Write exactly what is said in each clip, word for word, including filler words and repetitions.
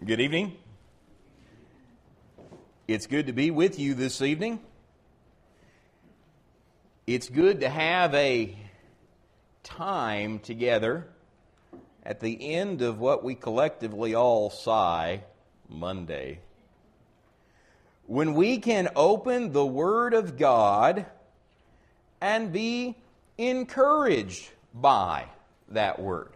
Good evening. It's good to be with you this evening. It's good to have a time together at the end of what we collectively all sigh, Monday, when we can open the Word of God and be encouraged by that Word.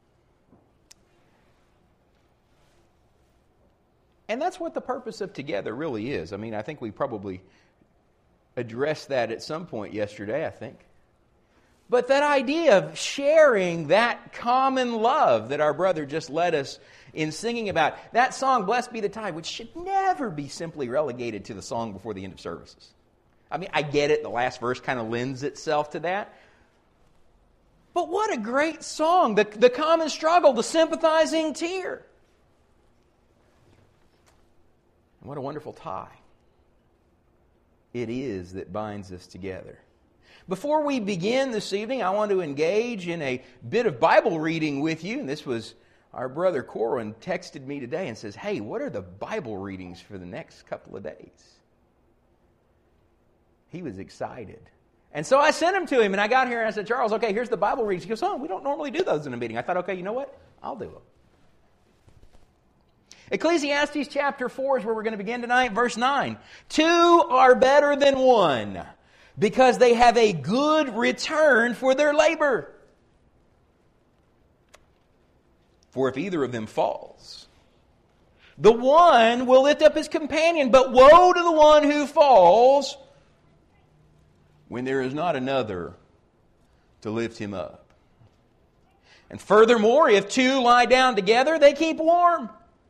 And that's what the purpose of Together really is. I mean, I think we probably addressed that at some point yesterday, I think. But that idea of sharing that common love that our brother just led us in singing about, that song, Blessed Be the Tide, which should never be simply relegated to the song before the end of services. I mean, I get it, the last verse kind of lends itself to that. But what a great song, the, the common struggle, the sympathizing tear. What a wonderful tie it is that binds us together. Before we begin this evening, I want to engage in a bit of Bible reading with you. And this was our brother Corwin texted me today and says, hey, what are the Bible readings for the next couple of days? He was excited. And so I sent them to him, and I got here and I said, Charles, okay, here's the Bible readings. He goes, oh, we don't normally do those in a meeting. I thought, okay, you know what? I'll do them. Ecclesiastes chapter four is where we're going to begin tonight, verse nine. Two are better than one, because they have a good return for their labor. For if either of them falls, the one will lift up his companion, but woe to the one who falls when there is not another to lift him up. And furthermore, if two lie down together, they keep warm.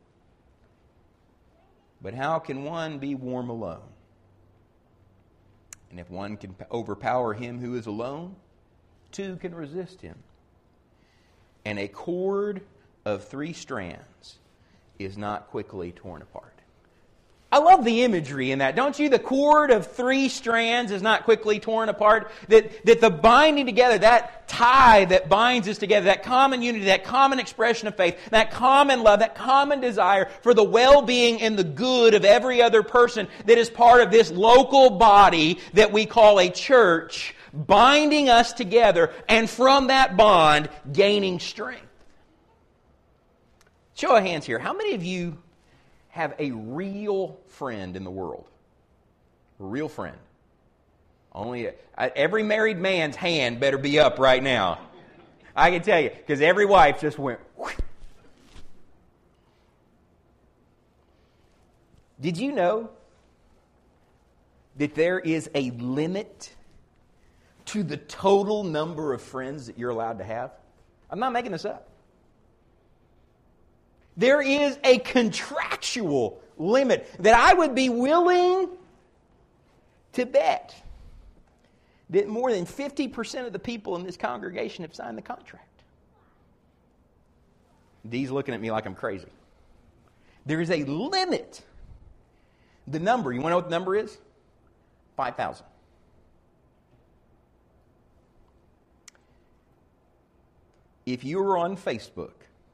But how can one be warm alone? And if one can overpower him who is alone, two can resist him. And a cord of three strands is not quickly torn apart. I love the imagery in that, don't you? The cord of three strands is not quickly torn apart. That, that the binding together, that tie that binds us together, that common unity, that common expression of faith, that common love, that common desire for the well-being and the good of every other person that is part of this local body that we call a church, binding us together, and from that bond, gaining strength. Show of hands here. How many of you have a real friend in the world? A real friend. Only a, every married man's hand better be up right now. I can tell you, because every wife just went. Whoosh. Did you know that there is a limit to the total number of friends that you're allowed to have? I'm not making this up. There is a contractual limit that I would be willing to bet that more than fifty percent of the people in this congregation have signed the contract. Dee's looking at me like I'm crazy. There is a limit. The number, you want to know what the number is? five thousand. If you are on Facebook,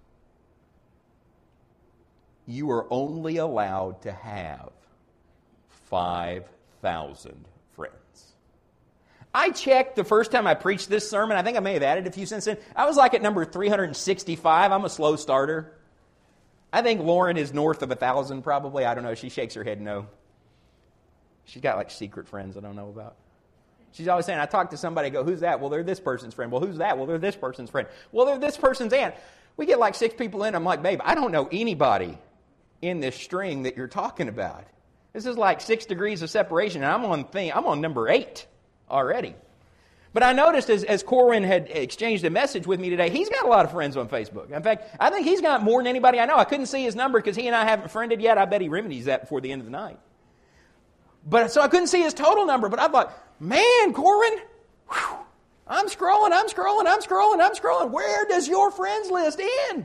you are only allowed to have five thousand friends. I checked the first time I preached this sermon. I think I may have added a few since then. I was like at number three hundred sixty-five. I'm a slow starter. I think Lauren is north of one thousand probably. I don't know. She shakes her head no. She's got like secret friends I don't know about. She's always saying, I talk to somebody, I go, who's that? Well, they're this person's friend. Well, who's that? Well, they're this person's friend. Well, they're this person's aunt. We get like six people in. I'm like, babe, I don't know anybody in this string that you're talking about. This is like six degrees of separation, and I'm on thing. I'm on number eight already. But I noticed as, as Corwin had exchanged a message with me today, he's got a lot of friends on Facebook. In fact, I think he's got more than anybody I know. I couldn't see his number because he and I haven't friended yet. I bet he remedies that before the end of the night. But so I couldn't see his total number, but I thought, man, Corwin, whew, I'm scrolling, I'm scrolling, I'm scrolling, I'm scrolling. Where does your friends list end?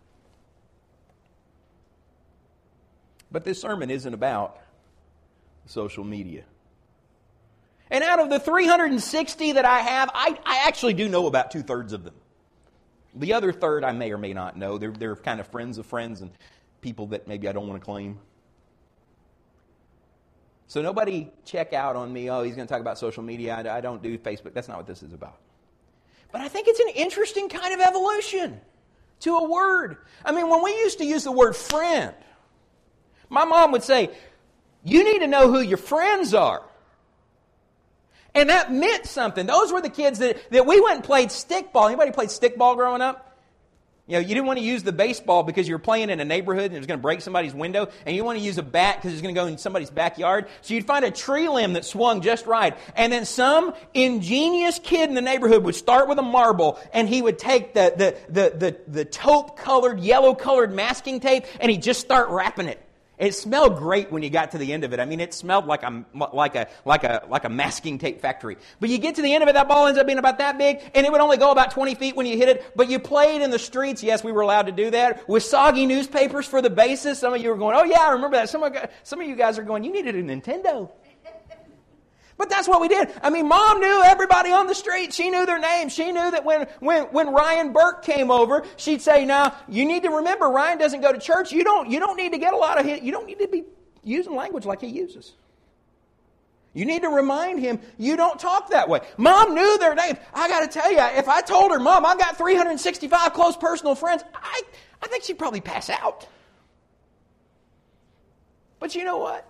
But this sermon isn't about social media. And out of the three hundred sixty that I have, I, I actually do know about two-thirds of them. The other third I may or may not know. They're, they're kind of friends of friends, and people that maybe I don't want to claim. So nobody check out on me, oh, he's going to talk about social media. I, I don't do Facebook. That's not what this is about. But I think it's an interesting kind of evolution to a word. I mean, when we used to use the word friend, my mom would say, you need to know who your friends are. And that meant something. Those were the kids that, that we went and played stickball. Anybody played stickball growing up? You know, you didn't want to use the baseball because you were playing in a neighborhood and it was going to break somebody's window, and you want to use a bat because it's going to go in somebody's backyard. So you'd find a tree limb that swung just right. And then some ingenious kid in the neighborhood would start with a marble, and he would take the, the, the, the, the taupe-colored, yellow-colored masking tape, and he'd just start wrapping it. It smelled great when you got to the end of it. I mean, it smelled like a like a like a like a masking tape factory. But you get to the end of it, that ball ends up being about that big, and it would only go about twenty feet when you hit it. But you played in the streets. Yes, we were allowed to do that with soggy newspapers for the bases. Some of you were going, "Oh yeah, I remember that." Some of some of you guys are going, "You needed a Nintendo." But that's what we did. I mean, Mom knew everybody on the street. She knew their names. She knew that when, when, when Ryan Burke came over, she'd say, now, you need to remember, Ryan doesn't go to church. You don't, you don't need to get a lot of his, you don't need to be using language like he uses. You need to remind him, you don't talk that way. Mom knew their names. I got to tell you, if I told her, Mom, I've got three hundred sixty-five close personal friends, I, I think she'd probably pass out. But you know what?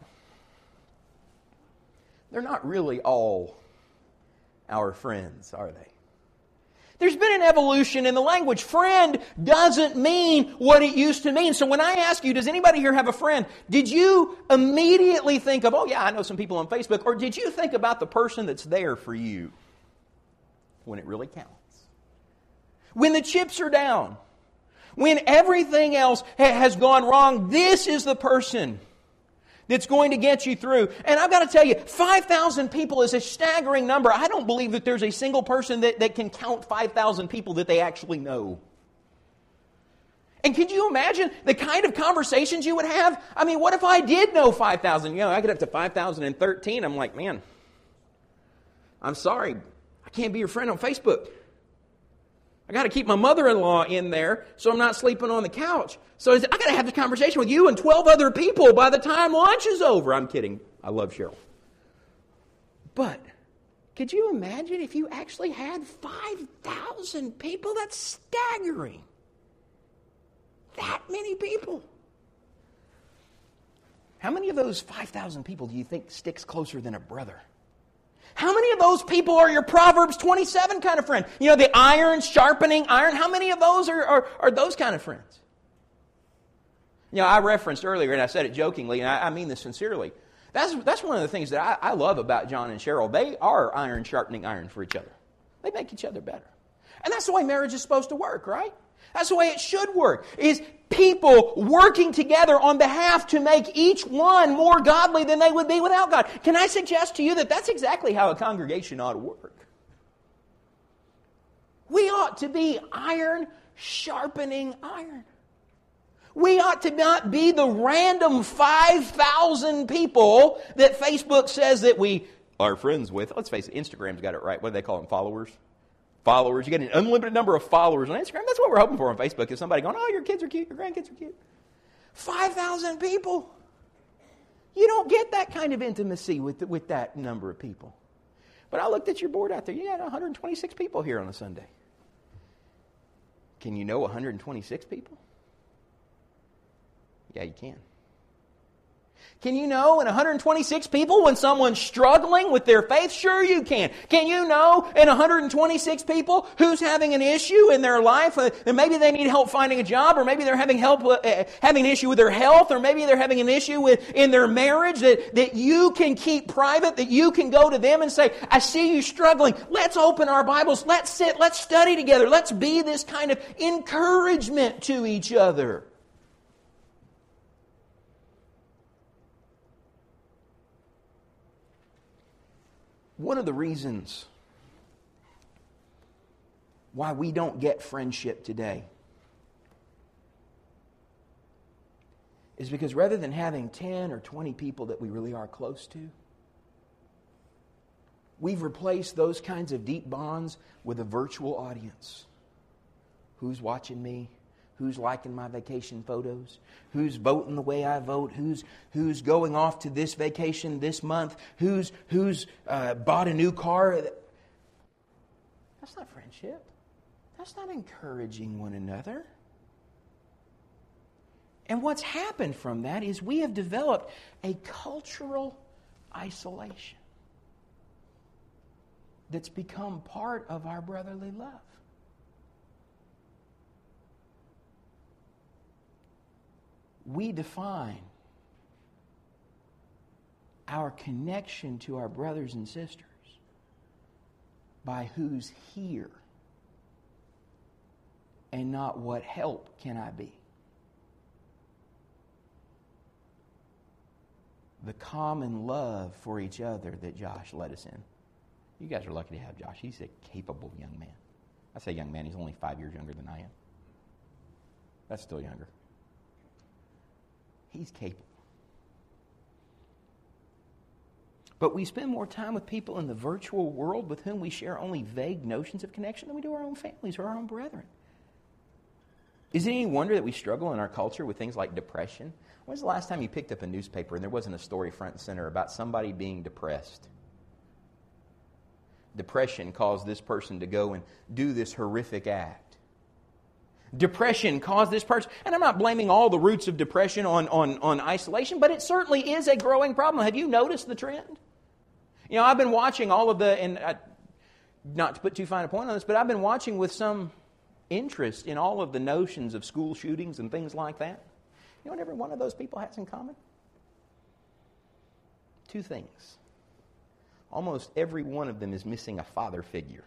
They're not really all our friends, are they? There's been an evolution in the language. Friend doesn't mean what it used to mean. So when I ask you, does anybody here have a friend? Did you immediately think of, oh yeah, I know some people on Facebook, or did you think about the person that's there for you when it really counts? When the chips are down, when everything else ha- has gone wrong, this is the person that's going to get you through. And I've got to tell you, five thousand people is a staggering number. I don't believe that there's a single person that, that can count five thousand people that they actually know. And could you imagine the kind of conversations you would have? I mean, what if I did know five thousand? You know, I get up to five thousand thirteen. I'm like, man, I'm sorry. I can't be your friend on Facebook. I got to keep my mother-in-law in there so I'm not sleeping on the couch. So I got to have this conversation with you and twelve other people by the time lunch is over. I'm kidding. I love Cheryl. But could you imagine if you actually had five thousand people? That's staggering. That many people. How many of those five thousand people do you think sticks closer than a brother? How many of those people are your Proverbs twenty-seven kind of friend? You know, the iron sharpening iron. How many of those are, are, are those kind of friends? You know, I referenced earlier, and I said it jokingly, and I, I mean this sincerely. That's, that's one of the things that I, I love about John and Cheryl. They are iron sharpening iron for each other. They make each other better. And that's the way marriage is supposed to work, right? That's the way it should work, is people working together on behalf to make each one more godly than they would be without God. Can I suggest to you that that's exactly how a congregation ought to work? We ought to be iron sharpening iron. We ought to not be the random five thousand people that Facebook says that we are friends with. Let's face it, Instagram's got it right. What do they call them, followers? Followers. You get an unlimited number of followers on Instagram. That's what we're hoping for on Facebook. Is somebody going, oh, your kids are cute, your grandkids are cute. five thousand people. You don't get that kind of intimacy with, with that number of people. But I looked at your board out there. You got one hundred twenty-six people here on a Sunday. Can you know one hundred twenty-six people? Yeah, you can. Can you know in one hundred twenty-six people when someone's struggling with their faith? Sure you can. Can you know in one hundred twenty-six people who's having an issue in their life? Uh, and maybe they need help finding a job, or maybe they're having help uh, having an issue with their health, or maybe they're having an issue with in their marriage that, that you can keep private, that you can go to them and say, I see you struggling. Let's open our Bibles. Let's sit. Let's study together. Let's be this kind of encouragement to each other. One of the reasons why we don't get friendship today is because rather than having ten or twenty people that we really are close to, we've replaced those kinds of deep bonds with a virtual audience. Who's watching me? Who's liking my vacation photos? Who's voting the way I vote? Who's who's going off to this vacation this month? Who's who's uh, bought a new car? That's not friendship. That's not encouraging one another. And what's happened from that is we have developed a cultural isolation that's become part of our brotherly love. We define our connection to our brothers and sisters by who's here and not what help can I be. The common love for each other that Josh led us in. You guys are lucky to have Josh. He's a capable young man. I say young man, he's only five years younger than I am. That's still younger. He's capable. But we spend more time with people in the virtual world with whom we share only vague notions of connection than we do our own families or our own brethren. Is it any wonder that we struggle in our culture with things like depression? When's the last time you picked up a newspaper and there wasn't a story front and center about somebody being depressed? Depression caused this person to go and do this horrific act. Depression caused this person, and I'm not blaming all the roots of depression on, on, on isolation, but it certainly is a growing problem. Have you noticed the trend? You know, I've been watching all of the, and I, not to put too fine a point on this, but I've been watching with some interest in all of the notions of school shootings and things like that. You know what every one of those people has in common? Two things. Almost every one of them is missing a father figure.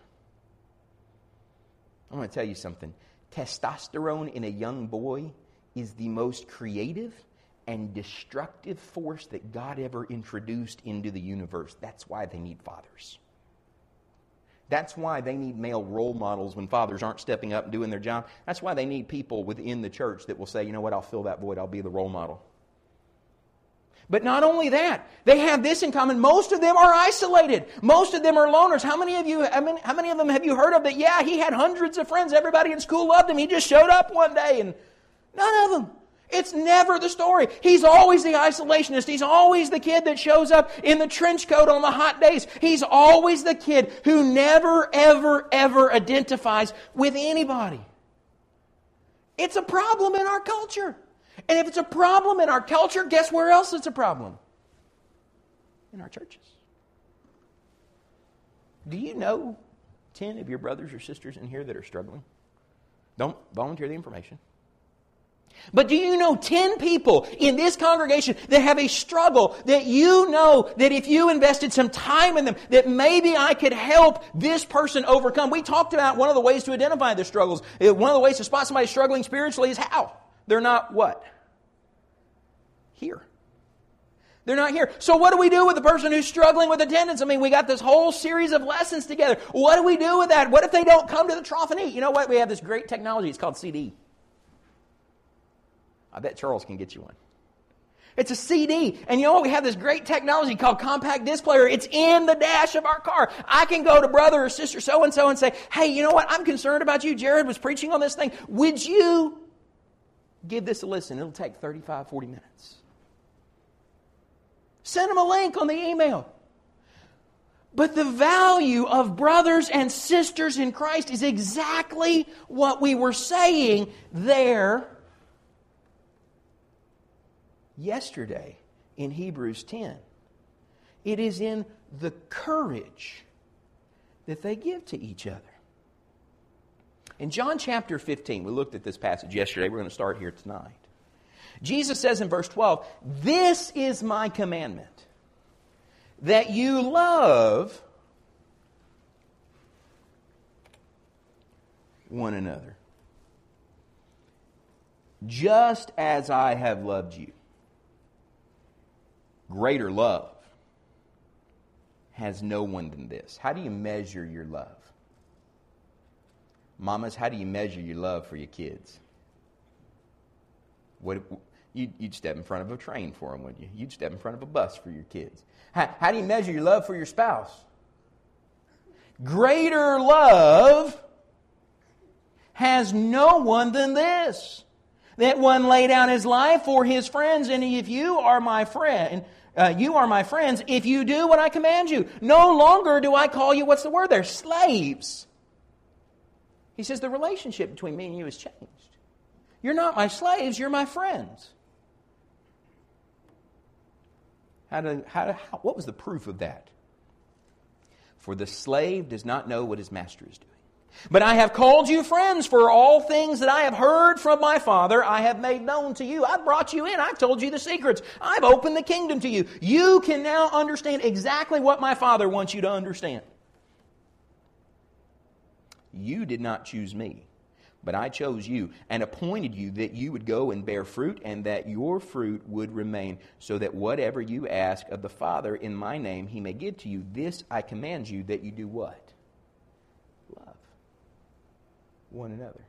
I'm going to tell you something. Testosterone in a young boy is the most creative and destructive force that God ever introduced into the universe. That's why they need fathers. That's why they need male role models when fathers aren't stepping up and doing their job. That's why they need people within the church that will say, you know what, I'll fill that void. I'll be the role model. But not only that, they have this in common. Most of them are isolated. Most of them are loners. How many of you, how many, how many of them have you heard of that? Yeah, he had hundreds of friends. Everybody in school loved him. He just showed up one day and none of them. It's never the story. He's always the isolationist. He's always the kid that shows up in the trench coat on the hot days. He's always the kid who never, ever, ever identifies with anybody. It's a problem in our culture. And if it's a problem in our culture, guess where else it's a problem? In our churches. Do you know ten of your brothers or sisters in here that are struggling? Don't volunteer the information. But do you know ten people in this congregation that have a struggle that you know that if you invested some time in them, that maybe I could help this person overcome? We talked about one of the ways to identify their struggles. One of the ways to spot somebody struggling spiritually is how? They're not what? Here. They're not here. So what do we do with the person who's struggling with attendance? I mean, we got this whole series of lessons together. What do we do with that? What if they don't come to the trough and eat? You know what? We have this great technology. It's called C D. I bet Charles can get you one. It's a C D. And you know what? We have this great technology called compact disc player. It's in the dash of our car. I can go to brother or sister so-and-so and say, hey, you know what? I'm concerned about you. Jared was preaching on this thing. Would you give this a listen? It'll take thirty-five, forty minutes. Send them a link on the email. But the value of brothers and sisters in Christ is exactly what we were saying there yesterday in Hebrews ten. It is in the courage that they give to each other. In John chapter fifteen, we looked at this passage yesterday. We're going to start here tonight. Jesus says in verse twelve, "This is my commandment, that you love one another, just as I have loved you." Greater love has no one than this. How do you measure your love? Mamas, how do you measure your love for your kids? What, you'd, you'd step in front of a train for them, wouldn't you? You'd step in front of a bus for your kids. How, how do you measure your love for your spouse? Greater love has no one than this, that one lay down his life for his friends. And if you are my friend, uh, you are my friends if you do what I command you. No longer do I call you," what's the word there? Slaves. He says the relationship between me and you has changed. You're not my slaves, you're my friends. How do, how, how, what was the proof of that? For the slave does not know what his master is doing. But I have called you friends, for all things that I have heard from my Father I have made known to you. I've brought you in. I've told you the secrets. I've opened the kingdom to you. You can now understand exactly what my Father wants you to understand. You did not choose me, but I chose you and appointed you that you would go and bear fruit, and that your fruit would remain, so that whatever you ask of the Father in my name, He may give to you. This I command you, that you do what? Love one another.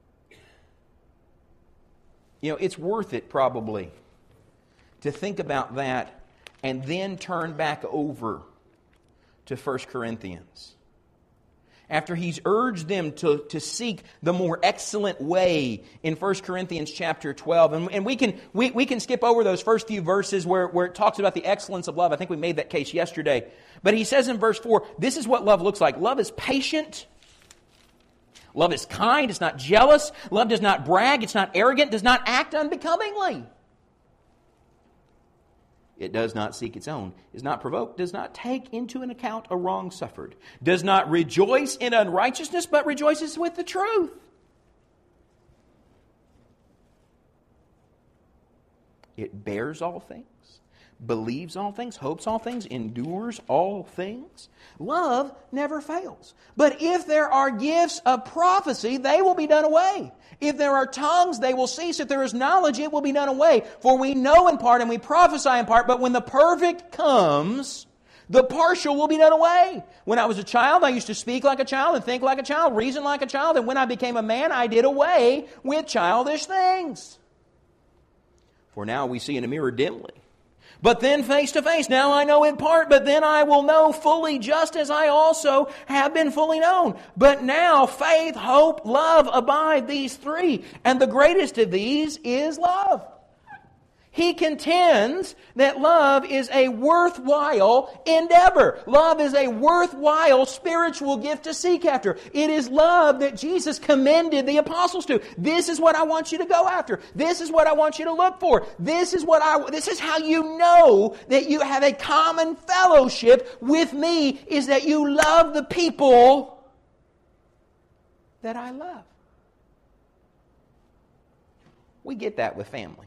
You know, it's worth it probably to think about that and then turn back over to First Corinthians. After he's urged them to, to seek the more excellent way in First Corinthians chapter twelve. And, and we can we, we can skip over those first few verses where, where it talks about the excellence of love. I think we made that case yesterday. But he says in verse four, this is what love looks like. Love is patient. Love is kind. It's not jealous. Love does not brag. It's not arrogant. Does not act unbecomingly. It does not seek its own, is not provoked, does not take into an account a wrong suffered, does not rejoice in unrighteousness, but rejoices with the truth. It bears all things, believes all things, hopes all things, endures all things. Love never fails. But if there are gifts of prophecy, they will be done away. If there are tongues, they will cease. If there is knowledge, it will be done away. For we know in part and we prophesy in part, but when the perfect comes, the partial will be done away. When I was a child, I used to speak like a child and think like a child, reason like a child. And when I became a man, I did away with childish things. For now we see in a mirror dimly, but then face to face. Now I know in part, but then I will know fully, just as I also have been fully known. But now faith, hope, love abide, these three. And the greatest of these is love. He contends that love is a worthwhile endeavor. Love is a worthwhile spiritual gift to seek after. It is love that Jesus commended the apostles to. This is what I want you to go after. This is what I want you to look for. This is what I. This is how you know that you have a common fellowship with me, is that you love the people that I love. We get that with family.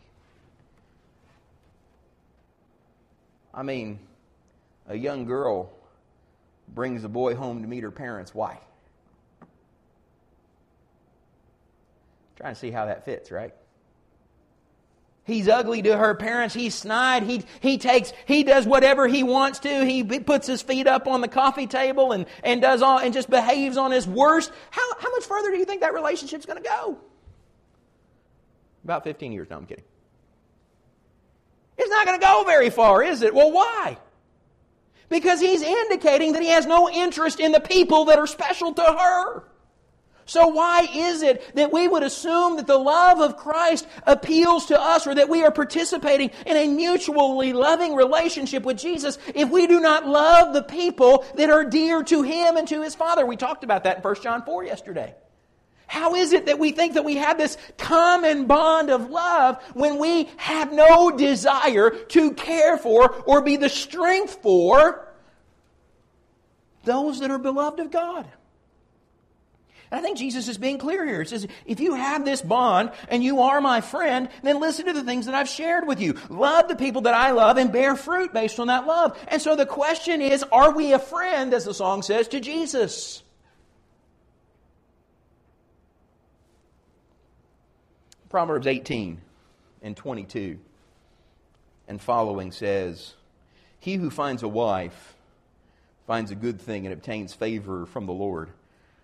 I mean, a young girl brings a boy home to meet her parents. Why? Trying to see how that fits, right? He's ugly to her parents. He's snide. He he takes he does whatever he wants to. He puts his feet up on the coffee table and, and does all and just behaves on his worst. How how much further do you think that relationship's going to go? About fifteen years. No, I'm kidding. It's not going to go very far, is it? Well, why? Because he's indicating that he has no interest in the people that are special to her. So why is it that we would assume that the love of Christ appeals to us, or that we are participating in a mutually loving relationship with Jesus, if we do not love the people that are dear to Him and to His Father? We talked about that in First John four yesterday. How is it that we think that we have this common bond of love when we have no desire to care for or be the strength for those that are beloved of God? And I think Jesus is being clear here. It says, if you have this bond and you are my friend, then listen to the things that I've shared with you. Love the people that I love and bear fruit based on that love. And so the question is, are we a friend, as the song says, to Jesus? Proverbs eighteen and twenty-two and following says, he who finds a wife finds a good thing and obtains favor from the Lord.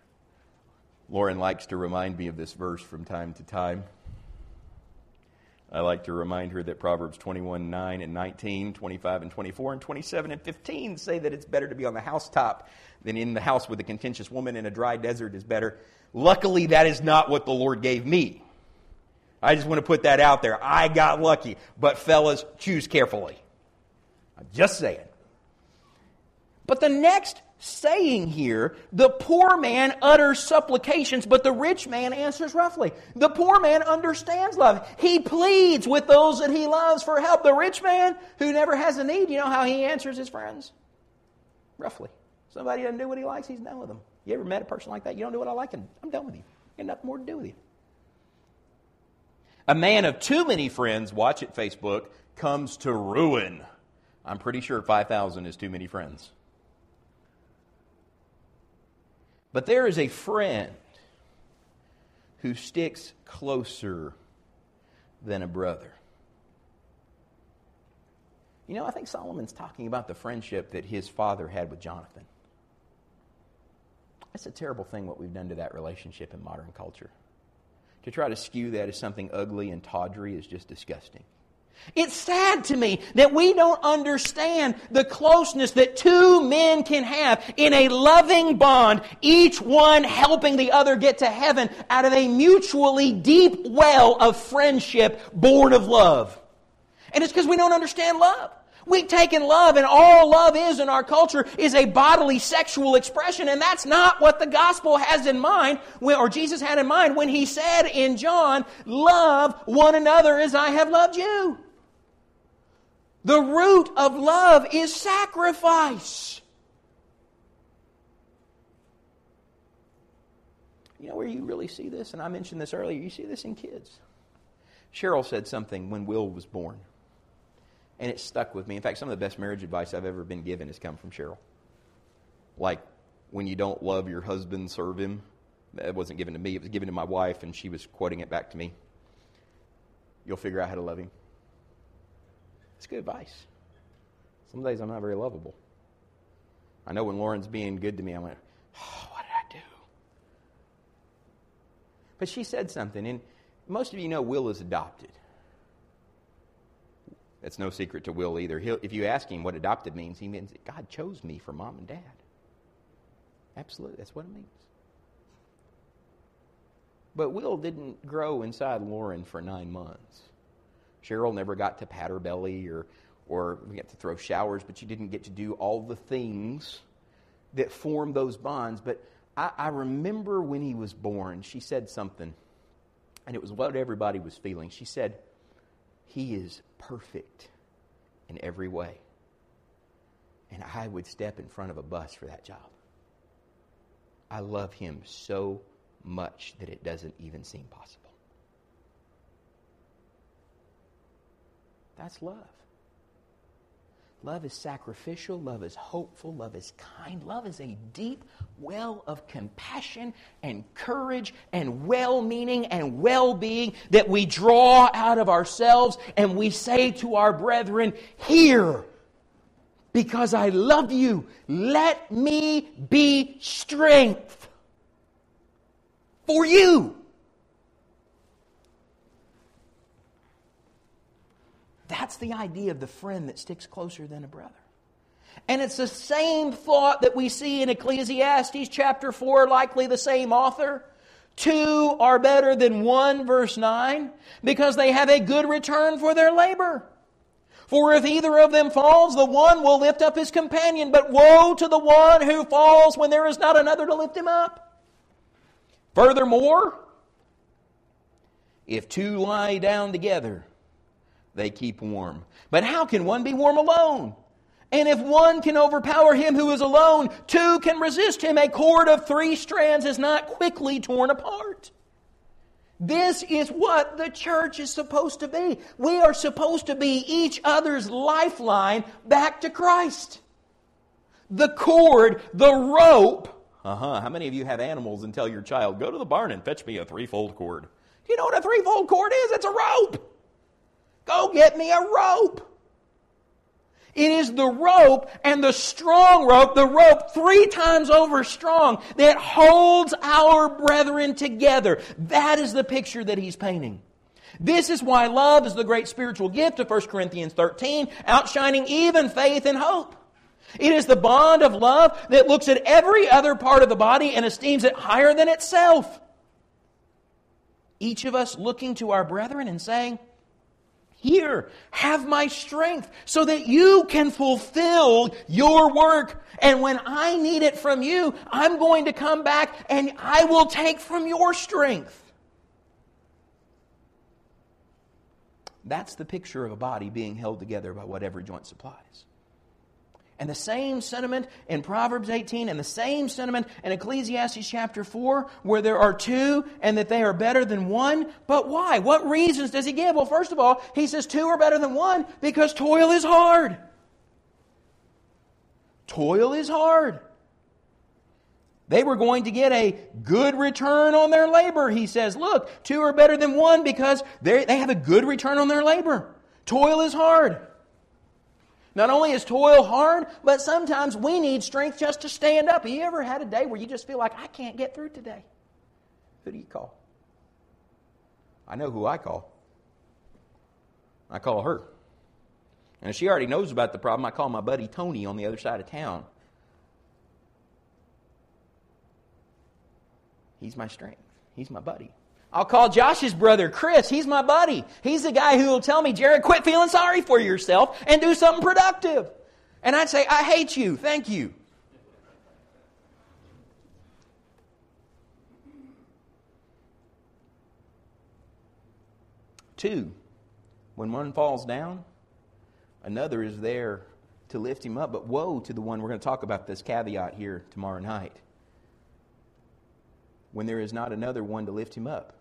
Lauren likes to remind me of this verse from time to time. I like to remind her that Proverbs twenty-one, nine and nineteen, twenty-five and twenty-four, and twenty-seven and fifteen say that it's better to be on the housetop than in the house with a contentious woman, and a dry desert is better. Luckily, that is not what the Lord gave me. I just want to put that out there. I got lucky. But fellas, choose carefully. I'm just saying. But the next saying here, the poor man utters supplications, but the rich man answers roughly. The poor man understands love. He pleads with those that he loves for help. The rich man who never has a need, you know how he answers his friends? Roughly. Somebody doesn't do what he likes, he's done with them. You ever met a person like that? You don't do what I like, and I'm done with you. Got nothing more to do with you. A man of too many friends, watch it, Facebook, comes to ruin. I'm pretty sure five thousand is too many friends. But there is a friend who sticks closer than a brother. You know, I think Solomon's talking about the friendship that his father had with Jonathan. That's a terrible thing what we've done to that relationship in modern culture. To try to skew that as something ugly and tawdry is just disgusting. It's sad to me that we don't understand the closeness that two men can have in a loving bond, each one helping the other get to heaven out of a mutually deep well of friendship born of love. And it's because we don't understand love. We've taken love, and all love is in our culture is a bodily sexual expression, and that's not what the gospel has in mind, or Jesus had in mind when he said in John, love one another as I have loved you. The root of love is sacrifice. You know where you really see this? And I mentioned this earlier. You see this in kids. Cheryl said something when Will was born. And it stuck with me. In fact, some of the best marriage advice I've ever been given has come from Cheryl. Like, when you don't love your husband, serve him. That wasn't given to me. It was given to my wife, and she was quoting it back to me. You'll figure out how to love him. It's good advice. Some days I'm not very lovable. I know when Lauren's being good to me, I went, oh, what did I do? But she said something, and most of you know Will is adopted. That's no secret to Will either. He'll, if you ask him what adopted means, he means God chose me for mom and dad. Absolutely, that's what it means. But Will didn't grow inside Lauren for nine months. Cheryl never got to pat her belly or, or we got to throw showers, but she didn't get to do all the things that form those bonds. But I, I remember when he was born, she said something, and it was what everybody was feeling. She said, he is perfect in every way. And I would step in front of a bus for that job. I love him so much that it doesn't even seem possible. That's love. Love is sacrificial. Love is hopeful. Love is kind. Love is a deep well of compassion and courage and well-meaning and well-being that we draw out of ourselves and we say to our brethren, here, because I love you, let me be strength for you. That's the idea of the friend that sticks closer than a brother. And it's the same thought that we see in Ecclesiastes chapter four, likely the same author. Two are better than one, verse nine, because they have a good return for their labor. For if either of them falls, the one will lift up his companion, but woe to the one who falls when there is not another to lift him up. Furthermore, if two lie down together, they keep warm. But how can one be warm alone? And if one can overpower him who is alone, two can resist him. A cord of three strands is not quickly torn apart. This is what the church is supposed to be. We are supposed to be each other's lifeline back to Christ. The cord, the rope. Uh-huh. How many of you have animals and tell your child, go to the barn and fetch me a threefold cord? Do you know what a threefold cord is? It's a rope. Go get me a rope. It is the rope and the strong rope, the rope three times over strong, that holds our brethren together. That is the picture that he's painting. This is why love is the great spiritual gift of First Corinthians thirteen, outshining even faith and hope. It is the bond of love that looks at every other part of the body and esteems it higher than itself. Each of us looking to our brethren and saying, "Here, have my strength so that you can fulfill your work. And when I need it from you, I'm going to come back and I will take from your strength." That's the picture of a body being held together by what every joint supplies. And the same sentiment in Proverbs eighteen and the same sentiment in Ecclesiastes chapter four, where there are two and that they are better than one. But why? What reasons does he give? Well, first of all, he says two are better than one because toil is hard. Toil is hard. They were going to get a good return on their labor. He says, look, two are better than one because they have a good return on their labor. Toil is hard. Not only is toil hard, but sometimes we need strength just to stand up. Have you ever had a day where you just feel like, I can't get through today? Who do you call? I know who I call. I call her. And she already knows about the problem. I call my buddy Tony on the other side of town. He's my strength. He's my buddy. I'll call Josh's brother, Chris. He's my buddy. He's the guy who will tell me, Jared, quit feeling sorry for yourself and do something productive. And I'd say, I hate you. Thank you. Two, when one falls down, another is there to lift him up. But woe to the one, we're going to talk about this caveat here tomorrow night, when there is not another one to lift him up.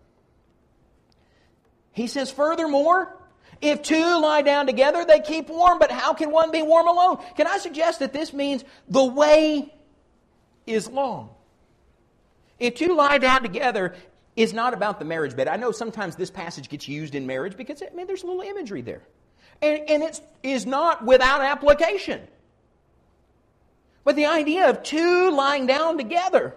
He says, furthermore, if two lie down together, they keep warm, but how can one be warm alone? Can I suggest that this means the way is long? If two lie down together is not about the marriage bed. I know sometimes this passage gets used in marriage because, I mean, there's a little imagery there. And, and it is not without application. But the idea of two lying down together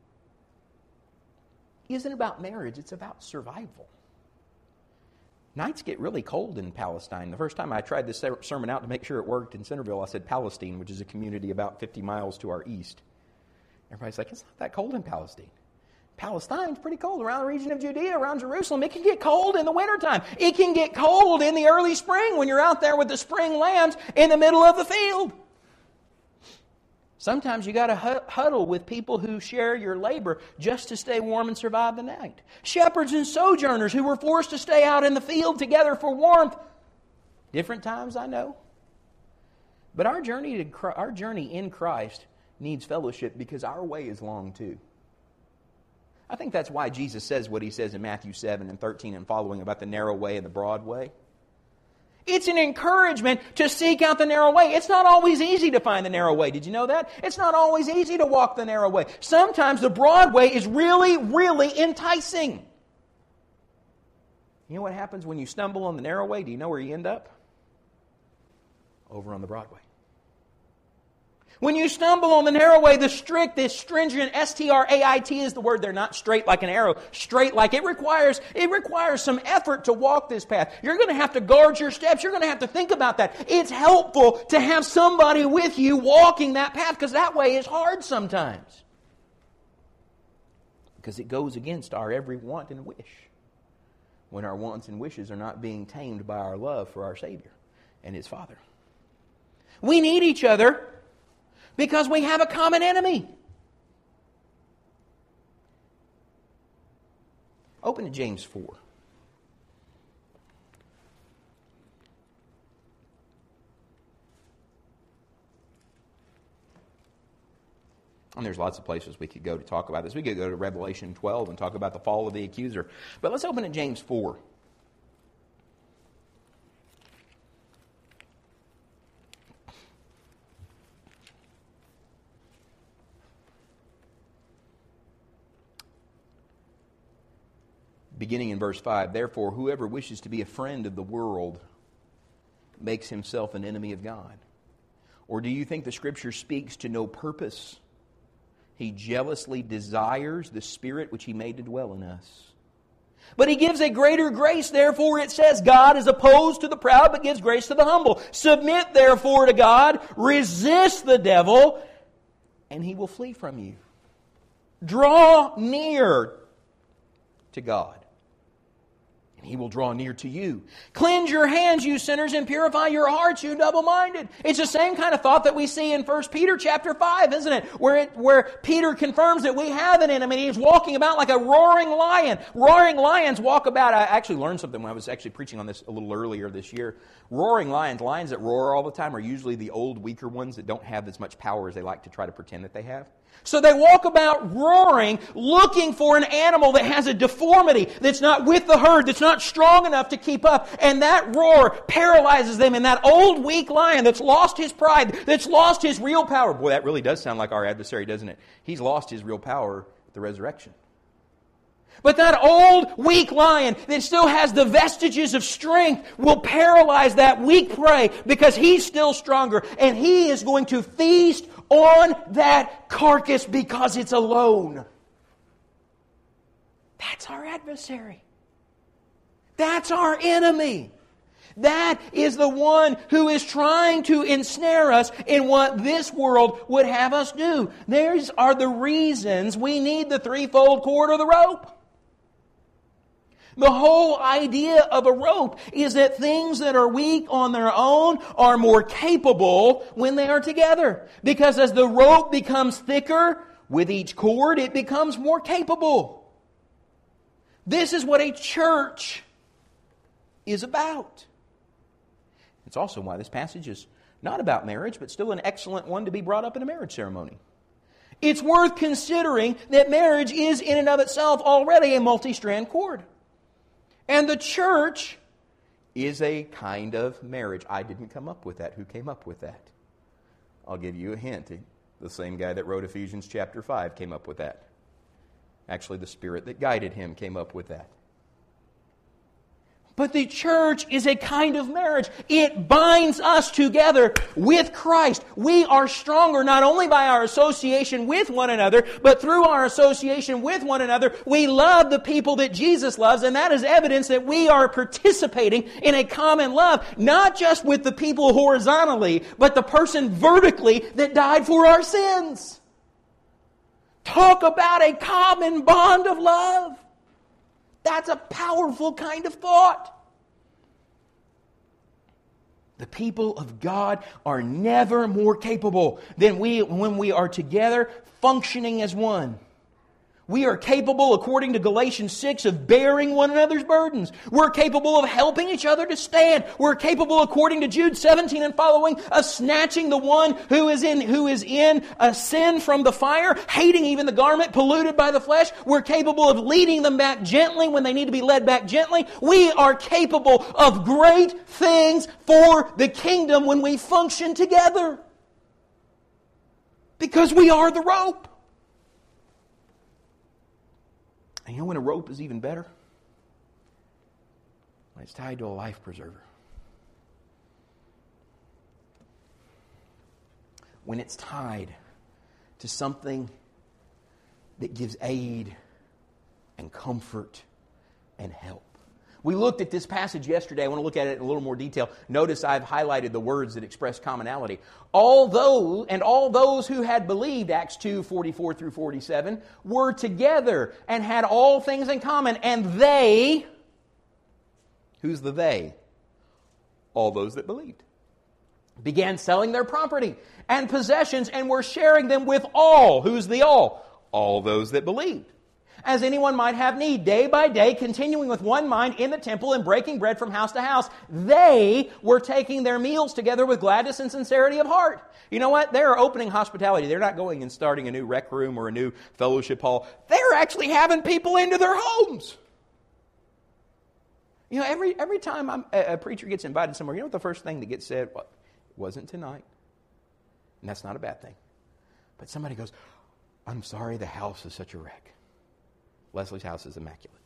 isn't about marriage, it's about survival. Nights get really cold in Palestine. The first time I tried this sermon out to make sure it worked in Centerville, I said Palestine, which is a community about fifty miles to our east. Everybody's like, it's not that cold in Palestine. Palestine's pretty cold. Around the region of Judea, around Jerusalem, it can get cold in the wintertime. It can get cold in the early spring when you're out there with the spring lambs in the middle of the field. Sometimes you got to huddle with people who share your labor just to stay warm and survive the night. Shepherds and sojourners who were forced to stay out in the field together for warmth. Different times, I know. But our journey to our journey in Christ needs fellowship because our way is long too. I think that's why Jesus says what he says in Matthew seven and thirteen and following about the narrow way and the broad way. It's an encouragement to seek out the narrow way. It's not always easy to find the narrow way. Did you know that? It's not always easy to walk the narrow way. Sometimes the broad way is really, really enticing. You know what happens when you stumble on the narrow way? Do you know where you end up? Over on the broad way. When you stumble on the narrow way, the strict, this stringent, S T R A I T is the word. They're not straight like an arrow. Straight like it requires, it requires some effort to walk this path. You're going to have to guard your steps. You're going to have to think about that. It's helpful to have somebody with you walking that path because that way is hard sometimes. Because it goes against our every want and wish. When our wants and wishes are not being tamed by our love for our Savior and His Father. We need each other. Because we have a common enemy. Open to James four. And there's lots of places we could go to talk about this. We could go to Revelation twelve and talk about the fall of the accuser. But let's open to James four. Beginning in verse five, therefore, whoever wishes to be a friend of the world makes himself an enemy of God. Or do you think the Scripture speaks to no purpose? He jealously desires the Spirit which He made to dwell in us. But He gives a greater grace, therefore it says, God is opposed to the proud, but gives grace to the humble. Submit therefore to God, resist the devil, and he will flee from you. Draw near to God, and He will draw near to you. Cleanse your hands, you sinners, and purify your hearts, you double-minded. It's the same kind of thought that we see in First Peter chapter five, isn't it? Where it, where Peter confirms that we have an enemy. He's walking about like a roaring lion. Roaring lions walk about. I actually learned something when I was actually preaching on this a little earlier this year. Roaring lions, lions that roar all the time, are usually the old, weaker ones that don't have as much power as they like to try to pretend that they have. So they walk about roaring, looking for an animal that has a deformity, that's not with the herd, that's not strong enough to keep up. And that roar paralyzes them. And that old, weak lion that's lost his pride, that's lost his real power. Boy, that really does sound like our adversary, doesn't it? He's lost his real power at the resurrection. But that old, weak lion that still has the vestiges of strength will paralyze that weak prey because he's still stronger. And he is going to feast on that carcass because it's alone. That's our adversary. That's our enemy. That is the one who is trying to ensnare us in what this world would have us do. These are the reasons we need the threefold cord or the rope. The whole idea of a rope is that things that are weak on their own are more capable when they are together. Because as the rope becomes thicker with each cord, it becomes more capable. This is what a church is about. It's also why this passage is not about marriage, but still an excellent one to be brought up in a marriage ceremony. It's worth considering that marriage is in and of itself already a multi-strand cord. And the church is a kind of marriage. I didn't come up with that. Who came up with that? I'll give you a hint. The same guy that wrote Ephesians chapter five came up with that. Actually, the Spirit that guided him came up with that. But the church is a kind of marriage. It binds us together with Christ. We are stronger not only by our association with one another, but through our association with one another, we love the people that Jesus loves, and that is evidence that we are participating in a common love, not just with the people horizontally, but the person vertically that died for our sins. Talk about a common bond of love. That's a powerful kind of thought. The people of God are never more capable than we when we are together functioning as one. We are capable, according to Galatians six, of bearing one another's burdens. We're capable of helping each other to stand. We're capable, according to Jude seventeen and following, of snatching the one who is in who is in a sin from the fire, hating even the garment polluted by the flesh. We're capable of leading them back gently when they need to be led back gently. We are capable of great things for the kingdom when we function together. Because we are the rope. And you know when a rope is even better? When it's tied to a life preserver. When it's tied to something that gives aid and comfort and help. We looked at this passage yesterday. I want to look at it in a little more detail. Notice I've highlighted the words that express commonality. Although, and all those who had believed, Acts two, forty-four through forty-seven, were together and had all things in common. And they, who's the they? All those that believed. Began selling their property and possessions and were sharing them with all. Who's the all? All those that believed. As anyone might have need, day by day, continuing with one mind in the temple and breaking bread from house to house. They were taking their meals together with gladness and sincerity of heart. You know what? They're opening hospitality. They're not going and starting a new rec room or a new fellowship hall. They're actually having people into their homes. You know, every every time I'm, a, a preacher gets invited somewhere, you know what the first thing that gets said? Well, it wasn't tonight. And that's not a bad thing. But somebody goes, I'm sorry the house is such a wreck. Leslie's house is immaculate.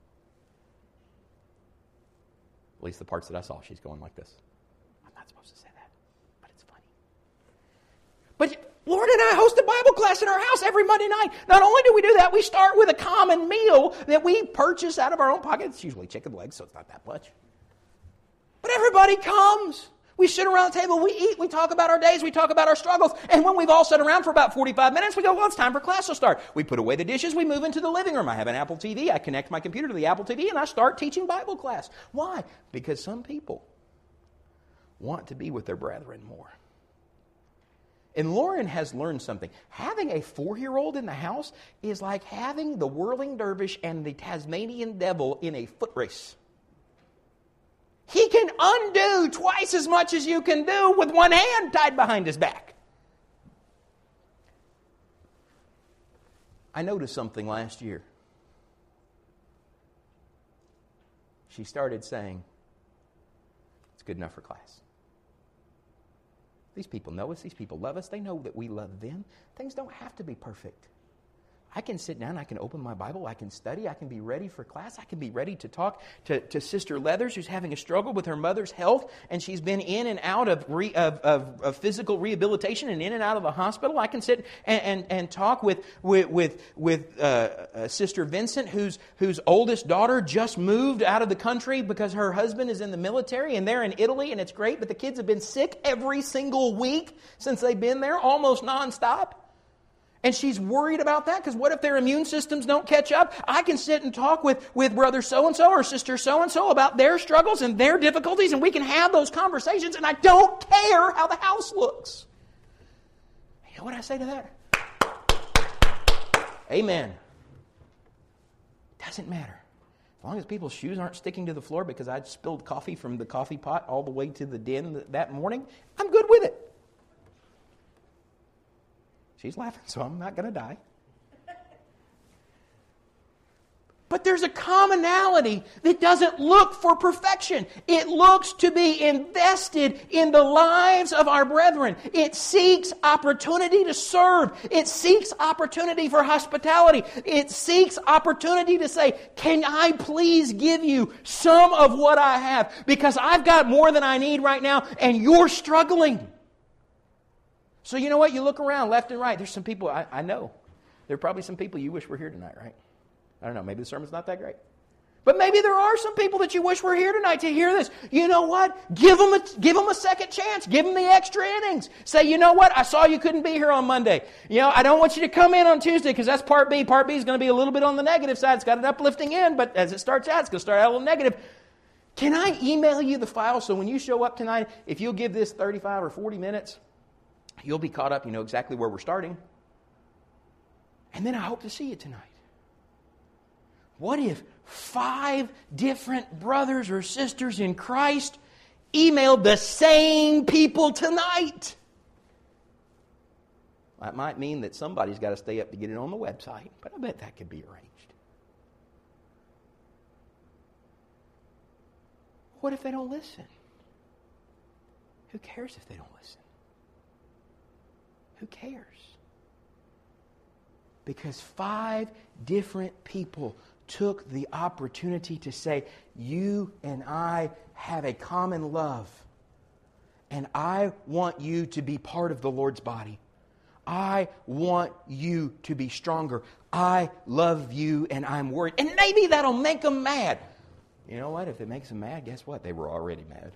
At least the parts that I saw, she's going like this. I'm not supposed to say that, but it's funny. But Lauren and I host a Bible class in our house every Monday night. Not only do we do that, we start with a common meal that we purchase out of our own pocket. It's usually chicken legs, so it's not that much. But everybody comes. We sit around the table, we eat, we talk about our days, we talk about our struggles. And when we've all sat around for about forty-five minutes, we go, well, it's time for class to start. We put away the dishes, we move into the living room. I have an Apple T V, I connect my computer to the Apple T V, and I start teaching Bible class. Why? Because some people want to be with their brethren more. And Lauren has learned something. Having a four-year-old in the house is like having the whirling dervish and the Tasmanian devil in a foot race. He can undo twice as much as you can do with one hand tied behind his back. I noticed something last year. She started saying, it's good enough for class. These people know us. These people love us. They know that we love them. Things don't have to be perfect. I can sit down, I can open my Bible, I can study, I can be ready for class, I can be ready to talk to, to Sister Leathers, who's having a struggle with her mother's health, and she's been in and out of, re, of, of, of physical rehabilitation and in and out of the hospital. I can sit and, and, and talk with with with, with uh, uh, Sister Vincent, whose whose oldest daughter just moved out of the country because her husband is in the military, and they're in Italy, and it's great, but the kids have been sick every single week since they've been there, almost nonstop. And she's worried about that because what if their immune systems don't catch up? I can sit and talk with, with brother so-and-so or sister so-and-so about their struggles and their difficulties, and we can have those conversations, and I don't care how the house looks. You know what I say to that? Amen. Doesn't matter. As long as people's shoes aren't sticking to the floor because I spilled coffee from the coffee pot all the way to the den that morning, I'm good with it. She's laughing, so I'm not going to die. But there's a commonality that doesn't look for perfection. It looks to be invested in the lives of our brethren. It seeks opportunity to serve. It seeks opportunity for hospitality. It seeks opportunity to say, can I please give you some of what I have? Because I've got more than I need right now, and you're struggling. So you know what? You look around left and right. There's some people, I, I know. There are probably some people you wish were here tonight, right? I don't know. Maybe the sermon's not that great. But maybe there are some people that you wish were here tonight to hear this. You know what? Give them a, give them a second chance. Give them the extra innings. Say, you know what? I saw you couldn't be here on Monday. You know, I don't want you to come in on Tuesday because that's part B. Part B is going to be a little bit on the negative side. It's got an uplifting end, but as it starts out, it's going to start out a little negative. Can I email you the file so when you show up tonight, if you'll give this thirty-five or forty minutes, you'll be caught up. You know exactly where we're starting. And then I hope to see you tonight. What if five different brothers or sisters in Christ emailed the same people tonight? That might mean that somebody's got to stay up to get it on the website, but I bet that could be arranged. What if they don't listen? Who cares if they don't listen? Who cares? Because five different people took the opportunity to say, you and I have a common love, and I want you to be part of the Lord's body. I want you to be stronger. I love you, and I'm worried. And maybe that'll make them mad. You know what? If it makes them mad, guess what? They were already mad.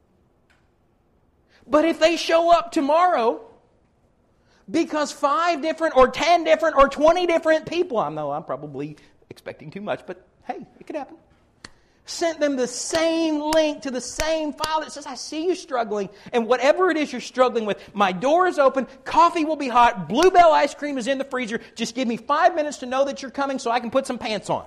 But if they show up tomorrow because five different or ten different or twenty different people, I know I'm probably expecting too much, but hey, it could happen, sent them the same link to the same file that says, I see you struggling, and whatever it is you're struggling with, my door is open, coffee will be hot, Bluebell ice cream is in the freezer, just give me five minutes to know that you're coming so I can put some pants on.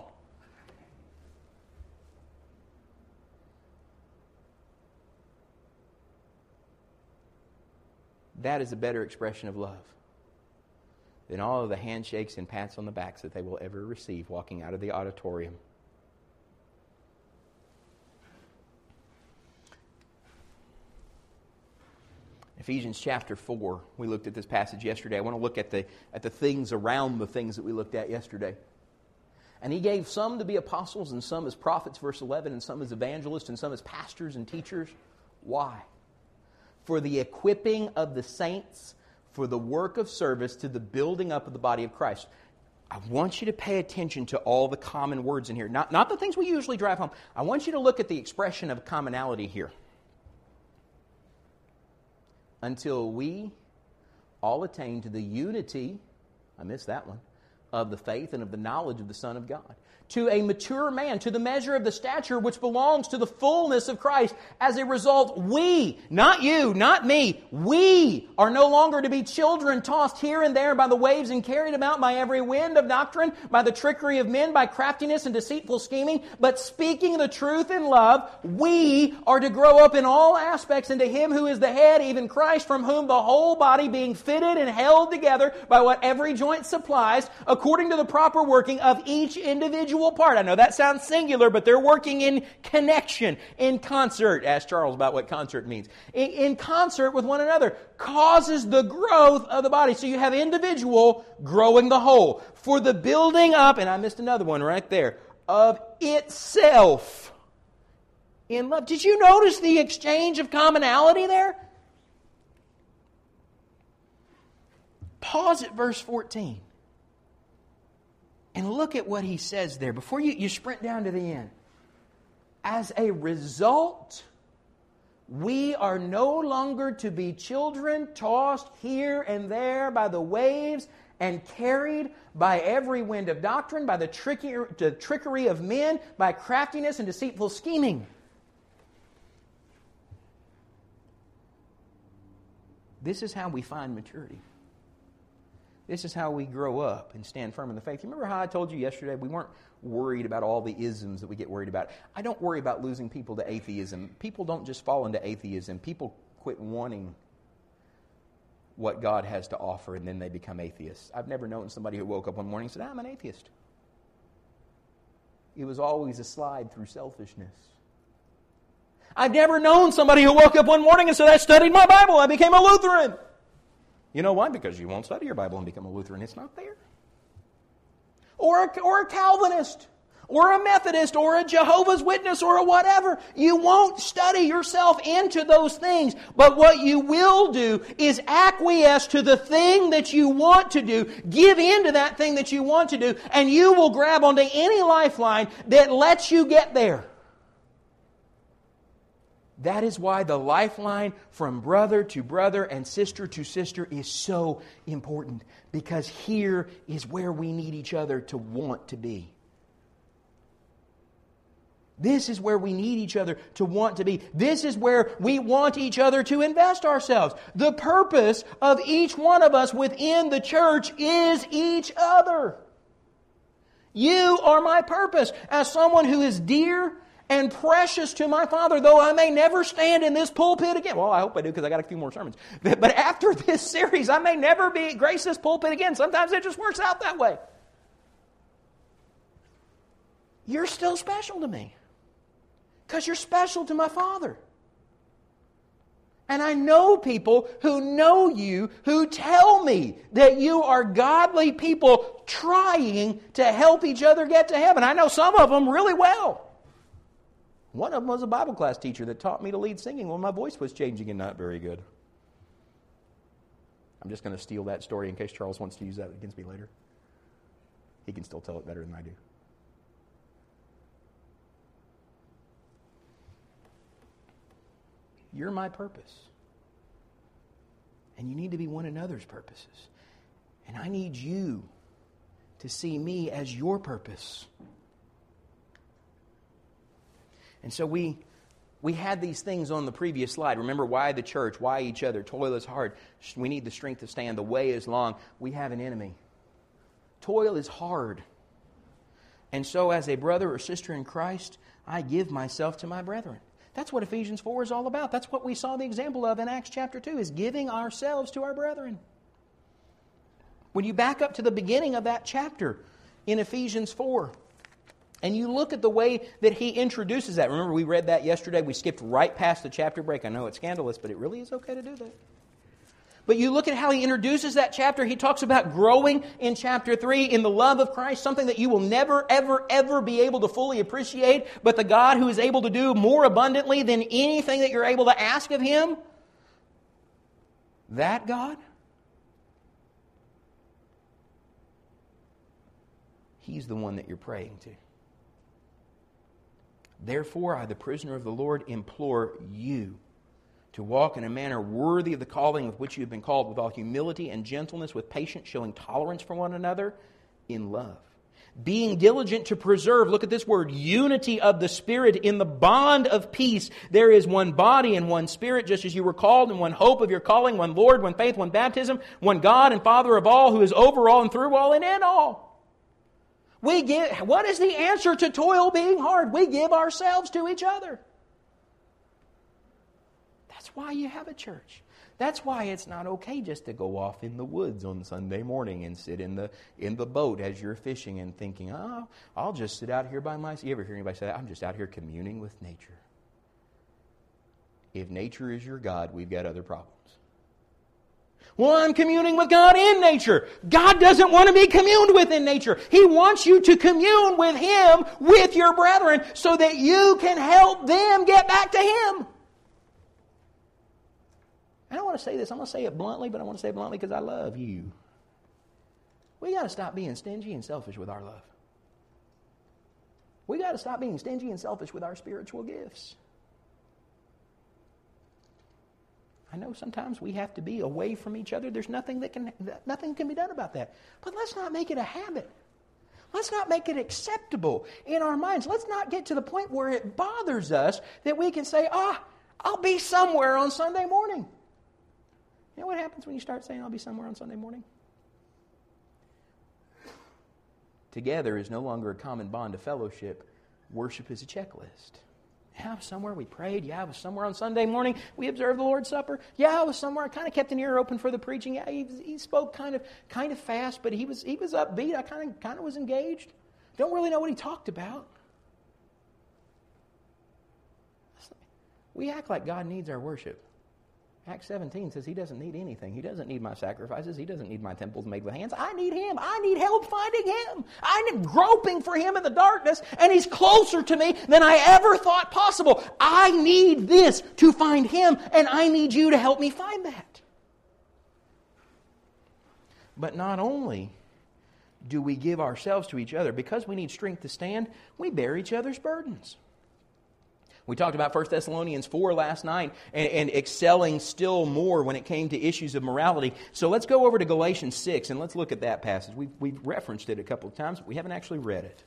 That is a better expression of love than all of the handshakes and pats on the backs that they will ever receive walking out of the auditorium. Ephesians chapter four, we looked at this passage yesterday. I want to look at the, at the things around the things that we looked at yesterday. And he gave some to be apostles and some as prophets, verse eleven, and some as evangelists and some as pastors and teachers. Why? For the equipping of the saints, for the work of service to the building up of the body of Christ. I want you to pay attention to all the common words in here. Not, not the things we usually drive home. I want you to look at the expression of commonality here. Until we all attain to the unity, I missed that one, of the faith and of the knowledge of the Son of God. To a mature man, to the measure of the stature which belongs to the fullness of Christ. As a result, we, not you, not me, we are no longer to be children tossed here and there by the waves and carried about by every wind of doctrine, by the trickery of men, by craftiness and deceitful scheming, but speaking the truth in love, we are to grow up in all aspects into Him who is the head, even Christ, from whom the whole body being fitted and held together by what every joint supplies, according to the proper working of each individual part. I know that sounds singular, but they're working in connection, in concert. Ask Charles about what concert means. In, in concert with one another, causes the growth of the body. So you have individual growing the whole. For the building up, and I missed another one right there, of itself in love. Did you notice the exchange of commonality there? Pause at verse fourteen. And look at what he says there before you, you sprint down to the end. As a result, we are no longer to be children tossed here and there by the waves and carried by every wind of doctrine, by the, tricky, the trickery of men, by craftiness and deceitful scheming. This is how we find maturity. This is how we grow up and stand firm in the faith. You remember how I told you yesterday we weren't worried about all the isms that we get worried about? I don't worry about losing people to atheism. People don't just fall into atheism. People quit wanting what God has to offer and then they become atheists. I've never known somebody who woke up one morning and said, I'm an atheist. It was always a slide through selfishness. I've never known somebody who woke up one morning and said, I studied my Bible, I became a Lutheran. You know why? Because you won't study your Bible and become a Lutheran. It's not there. Or a, or a Calvinist, or a Methodist, or a Jehovah's Witness, or a whatever. You won't study yourself into those things. But what you will do is acquiesce to the thing that you want to do. Give in to that thing that you want to do. And you will grab onto any lifeline that lets you get there. That is why the lifeline from brother to brother and sister to sister is so important. Because here is where we need each other to want to be. This is where we need each other to want to be. This is where we want each other to invest ourselves. The purpose of each one of us within the church is each other. You are my purpose as someone who is dear and precious to my Father, though I may never stand in this pulpit again. Well, I hope I do because I got a few more sermons. But, but after this series, I may never be grace this pulpit again. Sometimes it just works out that way. You're still special to me because you're special to my Father. And I know people who know you who tell me that you are godly people trying to help each other get to heaven. I know some of them really well. One of them was a Bible class teacher that taught me to lead singing when my voice was changing and not very good. I'm just going to steal that story in case Charles wants to use that against me later. He can still tell it better than I do. You're my purpose. And you need to be one another's purposes. And I need you to see me as your purpose. And so we we had these things on the previous slide. Remember, why the church? Why each other? Toil is hard. We need the strength to stand. The way is long. We have an enemy. Toil is hard. And so as a brother or sister in Christ, I give myself to my brethren. That's what Ephesians four is all about. That's what we saw the example of in Acts chapter two, is giving ourselves to our brethren. When you back up to the beginning of that chapter in Ephesians four, and you look at the way that he introduces that. Remember, we read that yesterday. We skipped right past the chapter break. I know it's scandalous, but it really is okay to do that. But you look at how he introduces that chapter. He talks about growing in chapter three in the love of Christ, something that you will never, ever, ever be able to fully appreciate. But the God who is able to do more abundantly than anything that you're able to ask of Him, that God He's the one that you're praying to. Therefore, I, the prisoner of the Lord, implore you to walk in a manner worthy of the calling with which you have been called, with all humility and gentleness, with patience, showing tolerance for one another in love. Being diligent to preserve, look at this word, unity of the Spirit in the bond of peace. There is one body and one Spirit, just as you were called, and one hope of your calling, one Lord, one faith, one baptism, one God and Father of all, who is over all and through all and in all. We give, what is the answer to toil being hard? We give ourselves to each other. That's why you have a church. That's why it's not okay just to go off in the woods on Sunday morning and sit in the in the boat as you're fishing and thinking, oh, I'll just sit out here by myself. You ever hear anybody say that? I'm just out here communing with nature. If nature is your God, we've got other problems. Well, I'm communing with God in nature. God doesn't want to be communed with in nature. He wants you to commune with Him, with your brethren, so that you can help them get back to Him. I don't want to say this. I'm going to say it bluntly, but I want to say it bluntly because I love you. We got to stop being stingy and selfish with our love. We got to stop being stingy and selfish with our spiritual gifts. I know sometimes we have to be away from each other. There's nothing that can nothing can be done about that. But let's not make it a habit. Let's not make it acceptable in our minds. Let's not get to the point where it bothers us that we can say, ah, I'll be somewhere on Sunday morning. You know what happens when you start saying, I'll be somewhere on Sunday morning? Together is no longer a common bond of fellowship. Worship is a checklist. Yeah, I was somewhere we prayed. Yeah, I was somewhere on Sunday morning. We observed the Lord's Supper. Yeah, I was somewhere. I kind of kept an ear open for the preaching. Yeah, he, he spoke kind of kind of fast, but he was he was upbeat. I kind of kind of was engaged. Don't really know what he talked about. We act like God needs our worship. Acts seventeen says He doesn't need anything. He doesn't need my sacrifices. He doesn't need my temples made with hands. I need Him. I need help finding Him. I'm groping for Him in the darkness, and He's closer to me than I ever thought possible. I need this to find Him, and I need you to help me find that. But not only do we give ourselves to each other, because we need strength to stand, we bear each other's burdens. We talked about First Thessalonians four last night and, and excelling still more when it came to issues of morality. So let's go over to Galatians six and let's look at that passage. We've, we've referenced it a couple of times, but we haven't actually read it.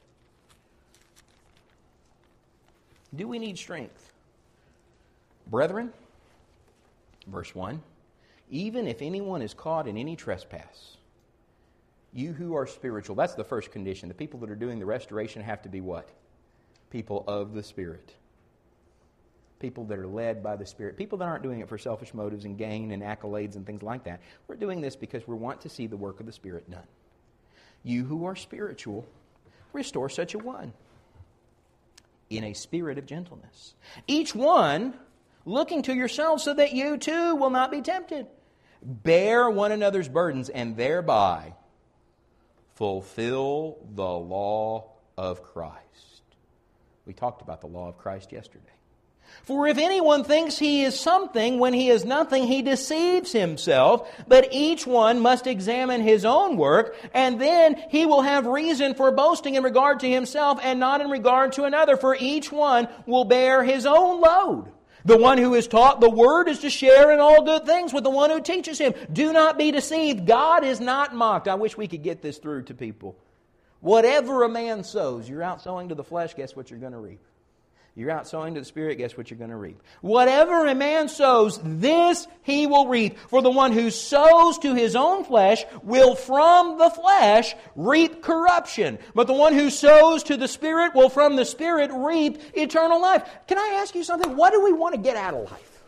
Do we need strength? Brethren, verse one, even if anyone is caught in any trespass, you who are spiritual, that's the first condition. The people that are doing the restoration have to be what? People of the Spirit. People that are led by the Spirit. People that aren't doing it for selfish motives and gain and accolades and things like that. We're doing this because we want to see the work of the Spirit done. You who are spiritual, restore such a one in a spirit of gentleness. Each one looking to yourselves so that you too will not be tempted. Bear one another's burdens and thereby fulfill the law of Christ. We talked about the law of Christ yesterday. For if anyone thinks he is something when he is nothing, he deceives himself. But each one must examine his own work, and then he will have reason for boasting in regard to himself and not in regard to another. For each one will bear his own load. The one who is taught the word is to share in all good things with the one who teaches him. Do not be deceived. God is not mocked. I wish we could get this through to people. Whatever a man sows, you're out sowing to the flesh, guess what you're going to reap? You're out sowing to the Spirit, guess what you're going to reap? Whatever a man sows, this he will reap. For the one who sows to his own flesh will from the flesh reap corruption. But the one who sows to the Spirit will from the Spirit reap eternal life. Can I ask you something? What do we want to get out of life?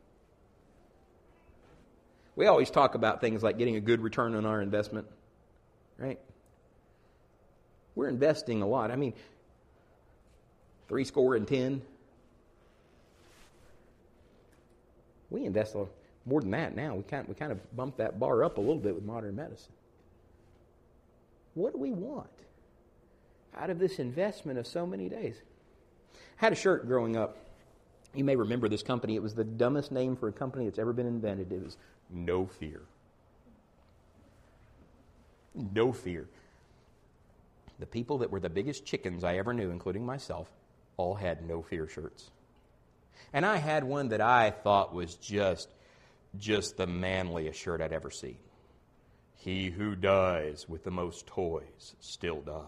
We always talk about things like getting a good return on our investment, right? We're investing a lot. I mean, Three score and ten. We invest more than that now. We kind, we kind of bumped that bar up a little bit with modern medicine. What do we want out of this investment of so many days? I had a shirt growing up. You may remember this company. It was the dumbest name for a company that's ever been invented. It was No Fear. No Fear. The people that were the biggest chickens I ever knew, including myself, all had no fear shirts. And I had one that I thought was just, just the manliest shirt I'd ever seen. He who dies with the most toys still dies.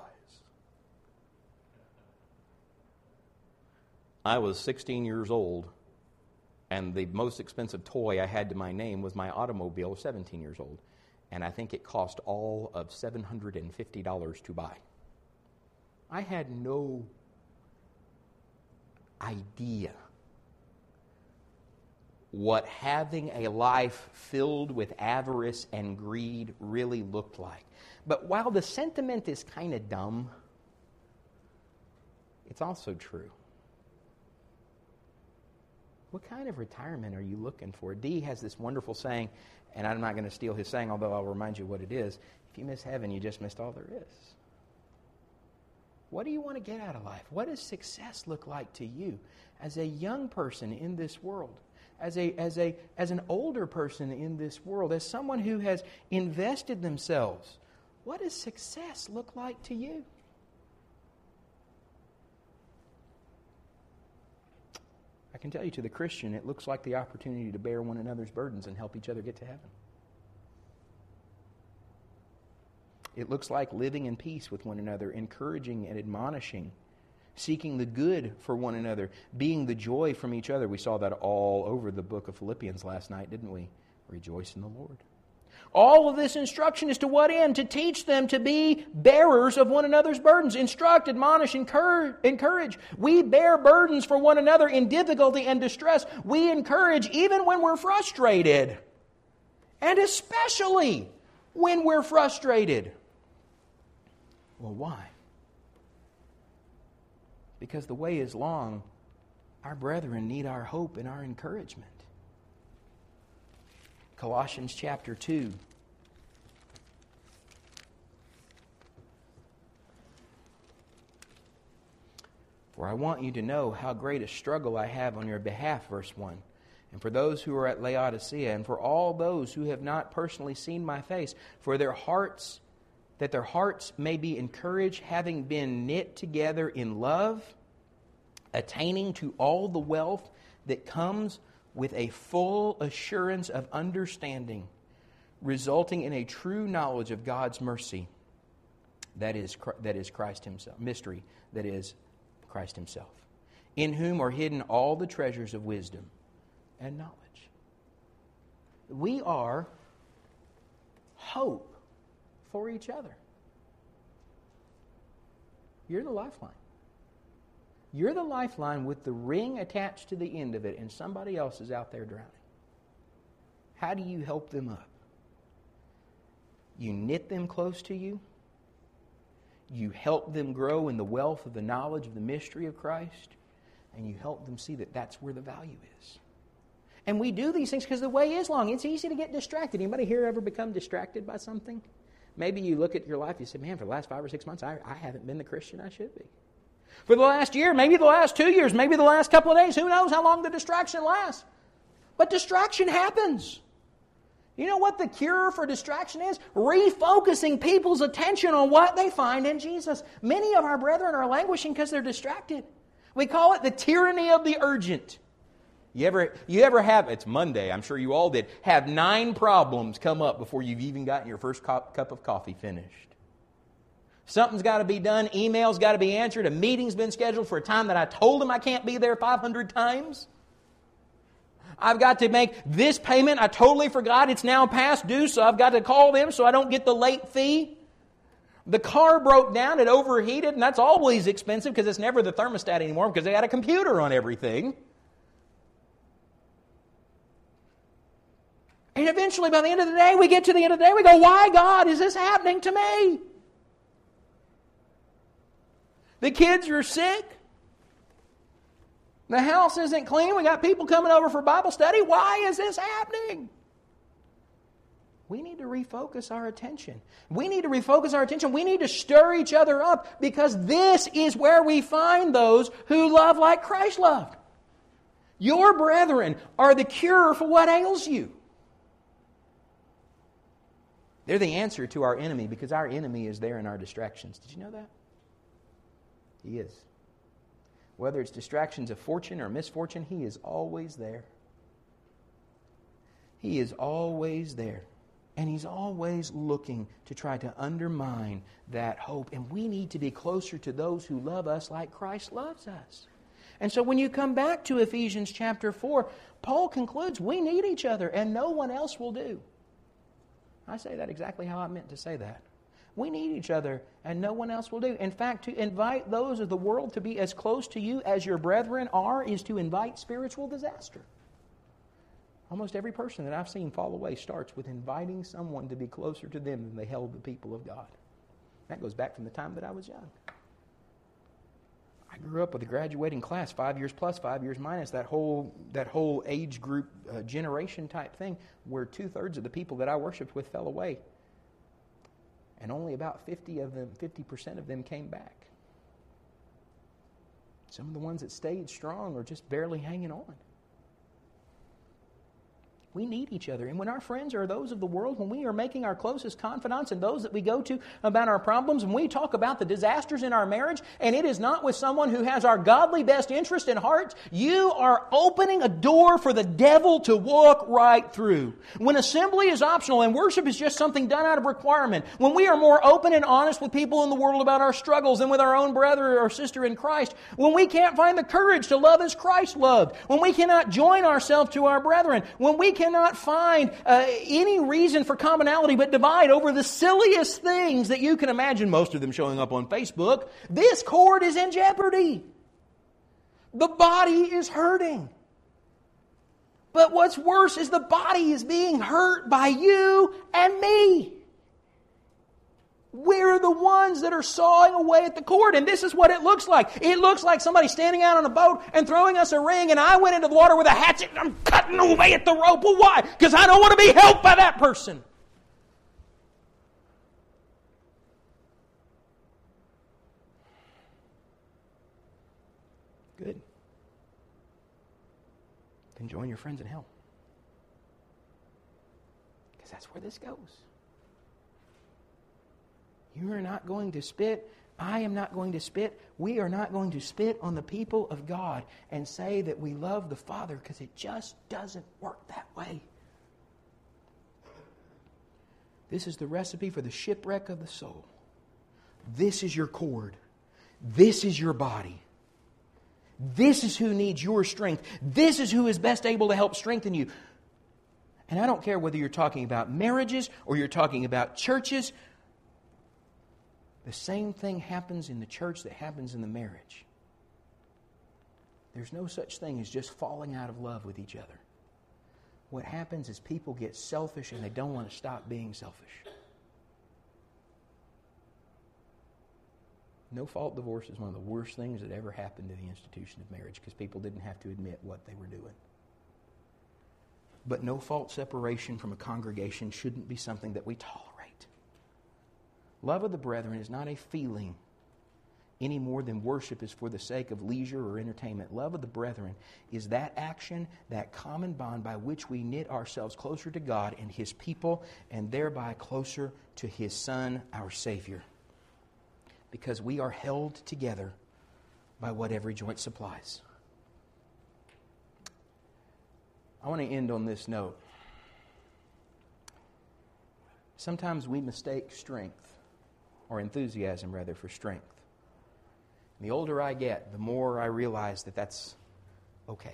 I was sixteen years old, and the most expensive toy I had to my name was my automobile, seventeen years old. And I think it cost all of seven hundred fifty dollars to buy. I had no idea what having a life filled with avarice and greed really looked like. But while the sentiment is kind of dumb, it's also true. What kind of retirement are you looking for? Dee has this wonderful saying, and I'm not going to steal his saying, although I'll remind you what it is. If you miss heaven, you just missed all there is. What do you want to get out of life? What does success look like to you as a young person in this world? As a as a as an older person in this world, as someone who has invested themselves, what does success look like to you? I can tell you, to the Christian, it looks like the opportunity to bear one another's burdens and help each other get to heaven. It looks like living in peace with one another, encouraging and admonishing, seeking the good for one another, being the joy from each other. We saw that all over the book of Philippians last night, didn't we? Rejoice in the Lord. All of this instruction is to what end? To teach them to be bearers of one another's burdens. Instruct, admonish, encourage. We bear burdens for one another in difficulty and distress. We encourage even when we're frustrated. And especially when we're frustrated. Well, why? Because the way is long. Our brethren need our hope and our encouragement. Colossians chapter two. For I want you to know how great a struggle I have on your behalf, verse one. And for those who are at Laodicea, and for all those who have not personally seen my face, for their hearts, that their hearts may be encouraged, having been knit together in love, attaining to all the wealth that comes with a full assurance of understanding, resulting in a true knowledge of God's mercy, that is, that is Christ Himself, mystery, that is Christ Himself, in whom are hidden all the treasures of wisdom and knowledge. We are hope for each other. You're the lifeline. You're the lifeline with the ring attached to the end of it, and somebody else is out there drowning. How do you help them up? You knit them close to you. You help them grow in the wealth of the knowledge of the mystery of Christ. And you help them see that that's where the value is. And we do these things because the way is long. It's easy to get distracted. Anybody here ever become distracted by something? Maybe you look at your life and you say, man, for the last five or six months, I, I haven't been the Christian I should be. For the last year, maybe the last two years, maybe the last couple of days, who knows how long the distraction lasts. But distraction happens. You know what the cure for distraction is? Refocusing people's attention on what they find in Jesus. Many of our brethren are languishing because they're distracted. We call it the tyranny of the urgent. You ever, you ever have, it's Monday, I'm sure you all did, have nine problems come up before you've even gotten your first cup, cup of coffee finished. Something's got to be done, email's got to be answered, a meeting's been scheduled for a time that I told him I can't be there five hundred times. I've got to make this payment, I totally forgot, it's now past due, so I've got to call them so I don't get the late fee. The car broke down, it overheated, and that's always expensive because it's never the thermostat anymore because they got a computer on everything. And eventually, by the end of the day, we get to the end of the day, we go, why, God, is this happening to me? The kids are sick. The house isn't clean. We got people coming over for Bible study. Why is this happening? We need to refocus our attention. We need to refocus our attention. We need to stir each other up because this is where we find those who love like Christ loved. Your brethren are the cure for what ails you. They're the answer to our enemy because our enemy is there in our distractions. Did you know that? He is. Whether it's distractions of fortune or misfortune, He is always there. He is always there. And He's always looking to try to undermine that hope. And we need to be closer to those who love us like Christ loves us. And so when you come back to Ephesians chapter four, Paul concludes we need each other and no one else will do. I say that exactly how I meant to say that. We need each other and no one else will do. In fact, to invite those of the world to be as close to you as your brethren are is to invite spiritual disaster. Almost every person that I've seen fall away starts with inviting someone to be closer to them than they held the people of God. That goes back from the time that I was young. I grew up with a graduating class, five years plus, five years minus, that whole that whole age group, uh, generation type thing, where two-thirds of the people that I worshiped with fell away. And only about fifty of them, fifty percent of them came back. Some of the ones that stayed strong are just barely hanging on. We need each other. And when our friends are those of the world, when we are making our closest confidants and those that we go to about our problems, when we talk about the disasters in our marriage, and it is not with someone who has our godly best interest in heart, you are opening a door for the devil to walk right through. When assembly is optional and worship is just something done out of requirement, when we are more open and honest with people in the world about our struggles than with our own brother or sister in Christ, when we can't find the courage to love as Christ loved, when we cannot join ourselves to our brethren, when we cannot find uh, any reason for commonality but divide over the silliest things that you can imagine, most of them showing up on Facebook, this cord is in jeopardy. The body is hurting. But what's worse is the body is being hurt by you and me. We're the ones that are sawing away at the cord. And this is what it looks like. It looks like somebody standing out on a boat and throwing us a ring, and I went into the water with a hatchet and I'm cutting away at the rope. Well, why? Because I don't want to be helped by that person. Good. Then join your friends in hell. Because that's where this goes. You are not going to spit. I am not going to spit. We are not going to spit on the people of God and say that we love the Father, because it just doesn't work that way. This is the recipe for the shipwreck of the soul. This is your cord. This is your body. This is who needs your strength. This is who is best able to help strengthen you. And I don't care whether you're talking about marriages or you're talking about churches. The same thing happens in the church that happens in the marriage. There's no such thing as just falling out of love with each other. What happens is people get selfish and they don't want to stop being selfish. No-fault divorce is one of the worst things that ever happened to the institution of marriage, because people didn't have to admit what they were doing. But no-fault separation from a congregation shouldn't be something that we tolerate. Love of the brethren is not a feeling any more than worship is for the sake of leisure or entertainment. Love of the brethren is that action, that common bond by which we knit ourselves closer to God and His people, and thereby closer to His Son, our Savior. Because we are held together by what every joint supplies. I want to end on this note. Sometimes we mistake strength, or enthusiasm rather, for strength. And the older I get, the more I realize that that's okay.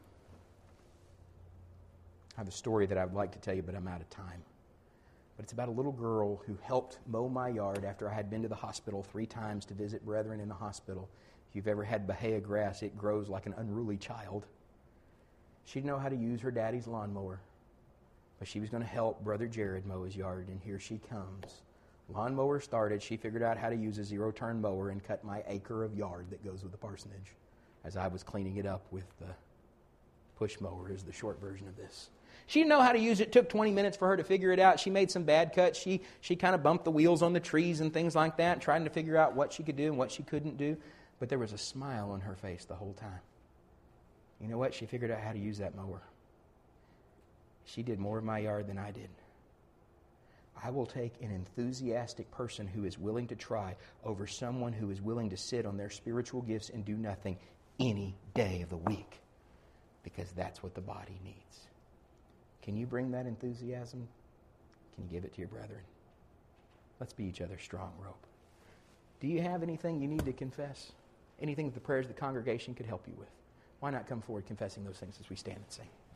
I have a story that I would like to tell you, but I'm out of time. But it's about a little girl who helped mow my yard after I had been to the hospital three times to visit brethren in the hospital. If you've ever had Bahia grass, it grows like an unruly child. She didn't know how to use her daddy's lawnmower, but she was going to help Brother Jared mow his yard, and here she comes. Lawnmower started, she figured out how to use a zero-turn mower and cut my acre of yard that goes with the parsonage as I was cleaning it up with the push mower, is the short version of this. She didn't know how to use it. It took twenty minutes for her to figure it out. She made some bad cuts. She she kind of bumped the wheels on the trees and things like that, trying to figure out what she could do and what she couldn't do. But there was a smile on her face the whole time. You know what? She figured out how to use that mower. She did more of my yard than I did. I will take an enthusiastic person who is willing to try over someone who is willing to sit on their spiritual gifts and do nothing any day of the week, because that's what the body needs. Can you bring that enthusiasm? Can you give it to your brethren? Let's be each other's strong rope. Do you have anything you need to confess? Anything that the prayers of the congregation could help you with? Why not come forward confessing those things as we stand and sing?